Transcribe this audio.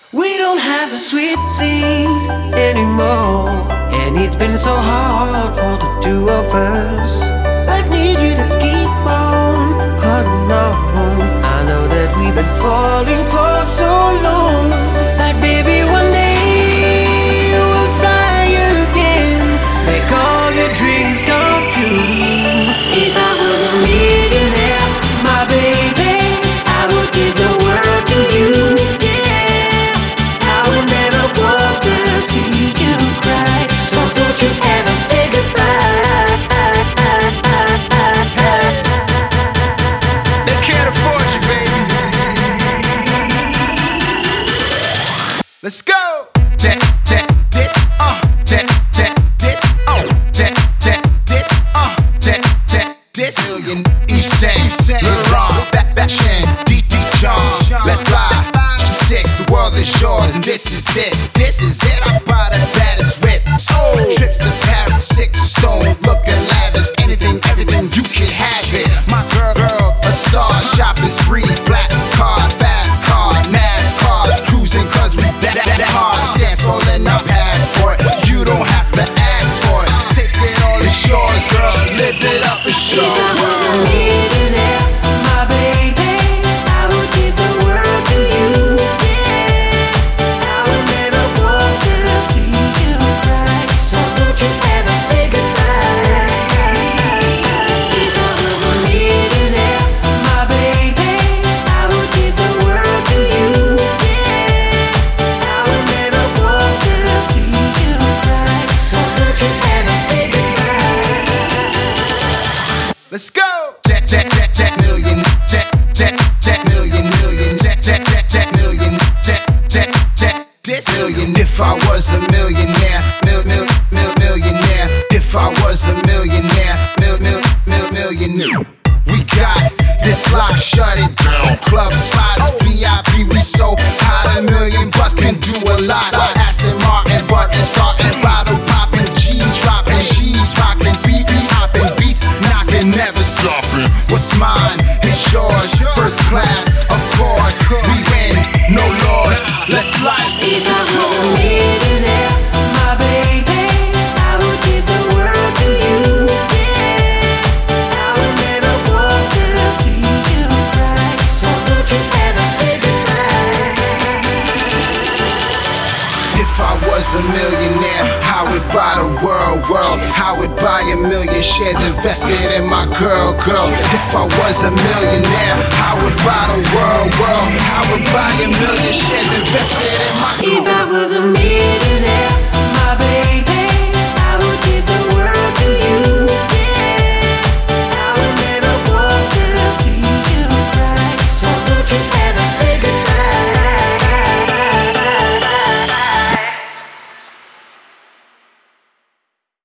We don't have the sweet things anymore, and it's been so hard for the two of us. I need you to keep on holding on. I know that we've been falling for so long, but baby, one day we'll fly again, make all your dreams come true. If I was a millionaire, my baby, I would give the world to you. See you cry, so don't you ever say goodbye. They can't afford you, baby. Let's go. Check, check this, check, check this, check, check this, check, check this. Million Eastside, Laurent, Batman, D.D. John. Let's fly. Six, the world is yours, and this is it. This is it. I buy the baddest whip. Trips to Paris, 6 stone, looking lavish. Anything, everything, you can have it. My girl, a star, shopping sprees, black cars, fast cars, NASCARs, cruising 'cause we that hard. Stamps all in our passport. You don't have to ask for it. Take it all, it's yours, girl. Live it up, it's yours. Let's go! Check, check, check, check, million. Check, check, check, million, million. Check, check, check, check, million. Check, check, check, this million. If I was a millionaire, millionaire. If I was a millionaire, millionaire. We got this lock, shut it down. Club spots, VIP, we so hot. $1 million bucks can do a lot. Aston Martin, button starting, bottle popping, G dropping, she's rocking, speed hopping, beats knocking, never stopping. What's mine is yours, first class, of course. We win, no laws. Let's light it. If I was a millionaire, my baby, I would give the world to you. I would never want to see you cry, so don't you ever say goodbye. If I was a millionaire, I would buy the world. I would buy 1 million shares invested in my girl. If I was a millionaire, I would buy the world. I would buy 1 million shares invested in my girl. If I was a